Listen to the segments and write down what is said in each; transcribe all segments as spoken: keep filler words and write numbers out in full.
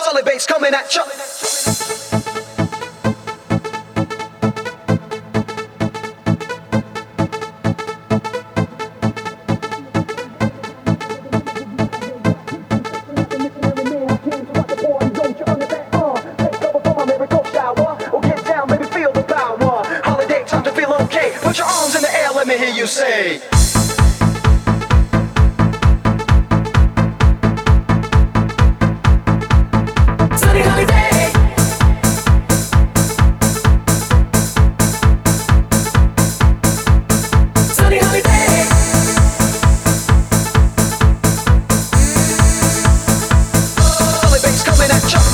Solid bass coming at you. Put your arms in the air, let me hear you say. Sunny holiday. Sunny holiday. Solid bass coming at you.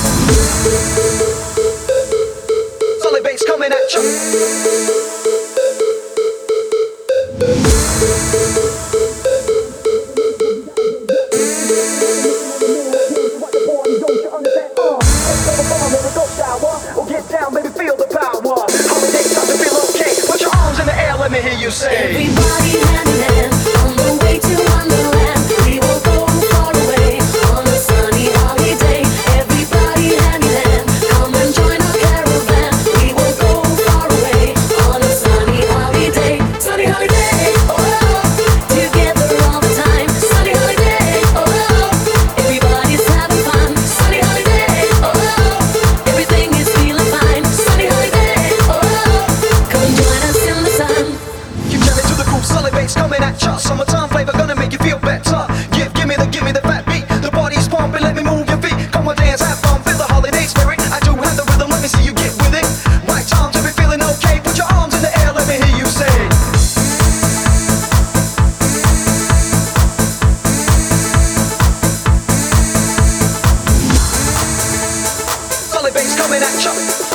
Solid bass coming at you. Let me hear you say. Everybody hand in hand on the way to Wonderland. We will go far away on a sunny holiday. Everybody hand in hand, come and join our caravan. We will go far away on a sunny holiday. Sunny holiday, oh, together all the time. Sunny holiday, oh, everybody's having fun. Sunny holiday, oh, everything is feeling fine. Sunny holiday, oh, come and join us in the sun. Solid bass coming at ya. Summertime flavor gonna make you feel better. Give, give me the, give me the fat beat. The body's pumping, let me move your feet. Come on, dance, have fun, feel the holiday spirit. I do have the rhythm, let me see you get with it. Right time to be feeling okay. Put your arms in the air, let me hear you say. Solid bass coming at ya.